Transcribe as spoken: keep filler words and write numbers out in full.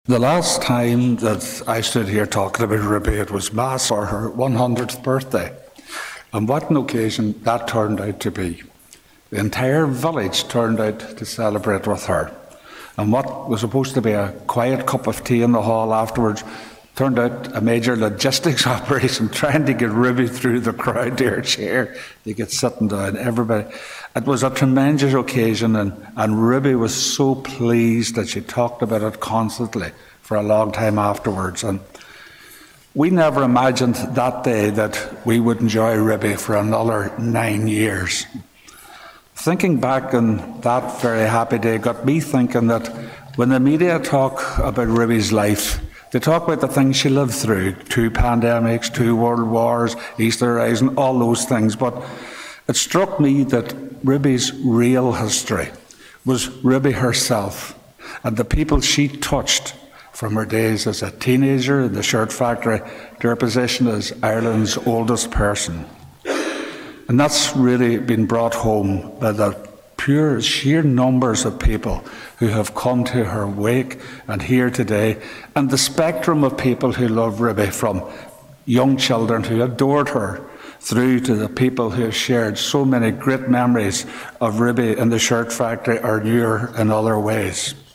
The last time that I stood here talking about Ruby, it was Mass for her one hundredth birthday. And what an occasion that turned out to be. The entire village turned out to celebrate with her. And what was supposed to be a quiet cup of tea in the hall afterwards turned out a major logistics operation, trying to get Ruby through the crowd to her chair to get sitting down. Everybody. It was a tremendous occasion, and, and Ruby was so pleased that she talked about it constantly for a long time afterwards. And we never imagined that day that we would enjoy Ruby for another nine years. Thinking back on that very happy day got me thinking that when the media talk about Ruby's life, they talk about the things she lived through, two pandemics, two world wars, Easter Rising, all those things. But it struck me that Ruby's real history was Ruby herself and the people she touched from her days as a teenager in the shirt factory to her position as Ireland's oldest person. And that's really been brought home by the pure, sheer numbers of people who have come to her wake and here today, and the spectrum of people who love Ruby, from young children who adored her through to the people who have shared so many great memories of Ruby in the shirt factory or knew her in other ways.